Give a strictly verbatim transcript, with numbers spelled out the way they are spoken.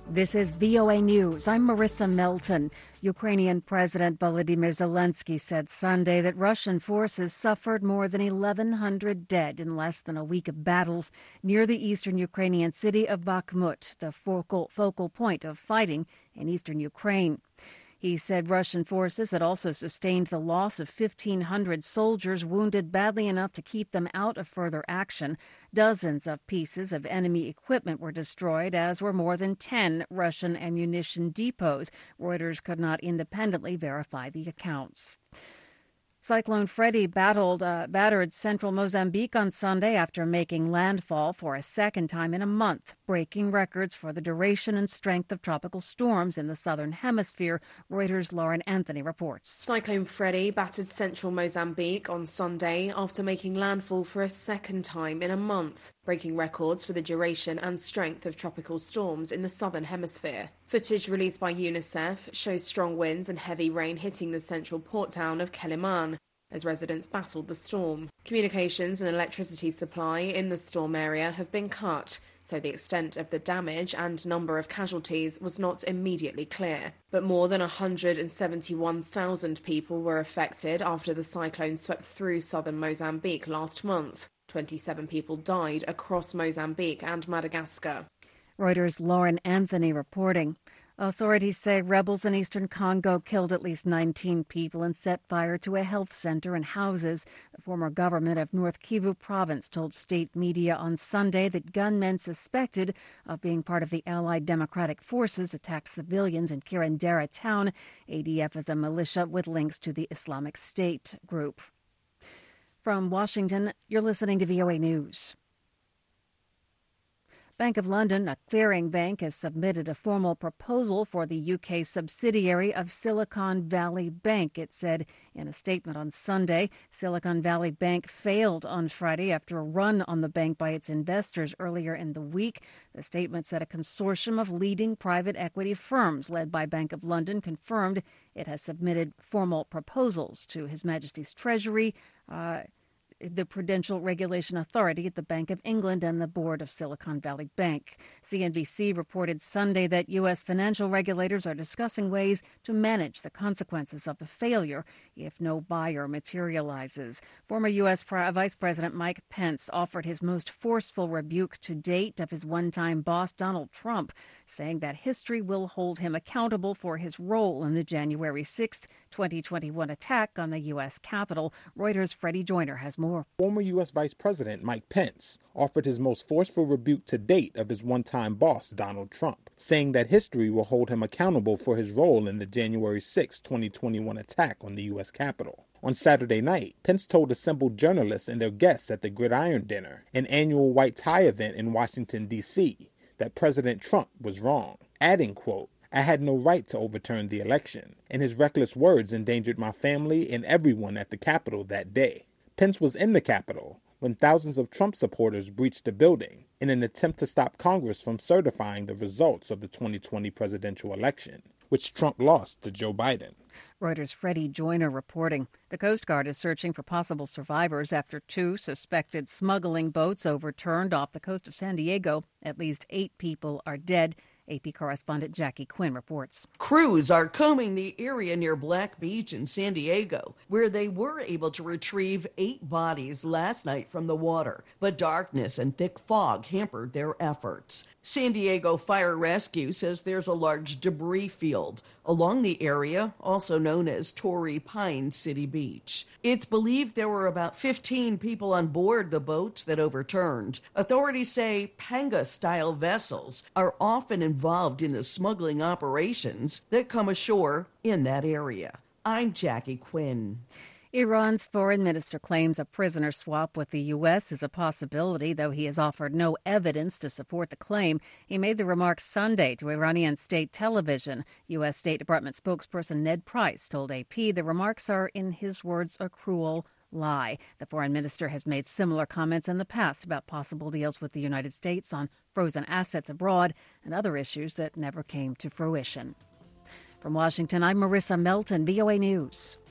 This is V O A News. I'm Marissa Melton. Ukrainian President Volodymyr Zelensky said Sunday that Russian forces suffered more than eleven hundred dead in less than a week of battles near the eastern Ukrainian city of Bakhmut, the focal, focal point of fighting in eastern Ukraine. He said Russian forces had also sustained the loss of fifteen hundred soldiers wounded badly enough to keep them out of further action. Dozens of pieces of enemy equipment were destroyed, as were more than ten Russian ammunition depots. Reuters could not independently verify the accounts. Cyclone Freddy battled, uh, battered central Mozambique on Sunday after making landfall for a second time in a month, breaking records for the duration and strength of tropical storms in the southern hemisphere, Reuters' Lauren Anthony reports. Cyclone Freddy battered central Mozambique on Sunday after making landfall for a second time in a month, breaking records for the duration and strength of tropical storms in the southern hemisphere. Footage released by UNICEF shows strong winds and heavy rain hitting the central port town of Quelimane as residents battled the storm. Communications and electricity supply in the storm area have been cut, so the extent of the damage and number of casualties was not immediately clear. But more than one hundred seventy-one thousand people were affected after the cyclone swept through southern Mozambique last month. twenty-seven people died across Mozambique and Madagascar. Reuters' Lauren Anthony reporting. Authorities say rebels in eastern Congo killed at least nineteen people and set fire to a health center and houses. The former government of North Kivu province told state media on Sunday that gunmen suspected of being part of the Allied Democratic Forces attacked civilians in Kirandera town. A D F is a militia with links to the Islamic State group. From Washington, you're listening to V O A News. Bank of London, a clearing bank, has submitted a formal proposal for the U K subsidiary of Silicon Valley Bank, it said in a statement on Sunday. Silicon Valley Bank failed on Friday after a run on the bank by its investors earlier in the week. The statement said a consortium of leading private equity firms led by Bank of London confirmed it has submitted formal proposals to His Majesty's Treasury, uh, the Prudential Regulation Authority at the Bank of England and the board of Silicon Valley Bank. C N B C reported Sunday that U S financial regulators are discussing ways to manage the consequences of the failure if no buyer materializes. Former U S Vice President Mike Pence offered his most forceful rebuke to date of his one-time boss, Donald Trump, saying that history will hold him accountable for his role in the January sixth, twenty twenty-one attack on the U S Capitol. Reuters' Freddie Joyner has more. Former U S Vice President Mike Pence offered his most forceful rebuke to date of his one-time boss, Donald Trump, saying that history will hold him accountable for his role in the January sixth, twenty twenty-one attack on the U S Capitol. On Saturday night, Pence told assembled journalists and their guests at the Gridiron Dinner, an annual white tie event in Washington, D C, that President Trump was wrong, adding, quote, "I had no right to overturn the election, and his reckless words endangered my family and everyone at the Capitol that day." Pence was in the Capitol when thousands of Trump supporters breached the building in an attempt to stop Congress from certifying the results of the twenty twenty presidential election, which Trump lost to Joe Biden. Reuters' Freddie Joyner reporting. The Coast Guard is searching for possible survivors after two suspected smuggling boats overturned off the coast of San Diego. At least eight people are dead. A P correspondent Jackie Quinn reports. Crews are combing the area near Black Beach in San Diego, where they were able to retrieve eight bodies last night from the water, but darkness and thick fog hampered their efforts. San Diego Fire Rescue says there's a large debris field along the area, also known as Torrey Pines City Beach. It's believed there were about fifteen people on board the boats that overturned. Authorities say panga-style vessels are often involved in the smuggling operations that come ashore in that area. I'm Jackie Quinn. Iran's foreign minister claims a prisoner swap with the U S is a possibility, though he has offered no evidence to support the claim. He made the remarks Sunday to Iranian state television. U S. State Department spokesperson Ned Price told A P the remarks are, in his words, a cruel lie. The foreign minister has made similar comments in the past about possible deals with the United States on frozen assets abroad and other issues that never came to fruition. From Washington, I'm Marissa Melton, V O A News.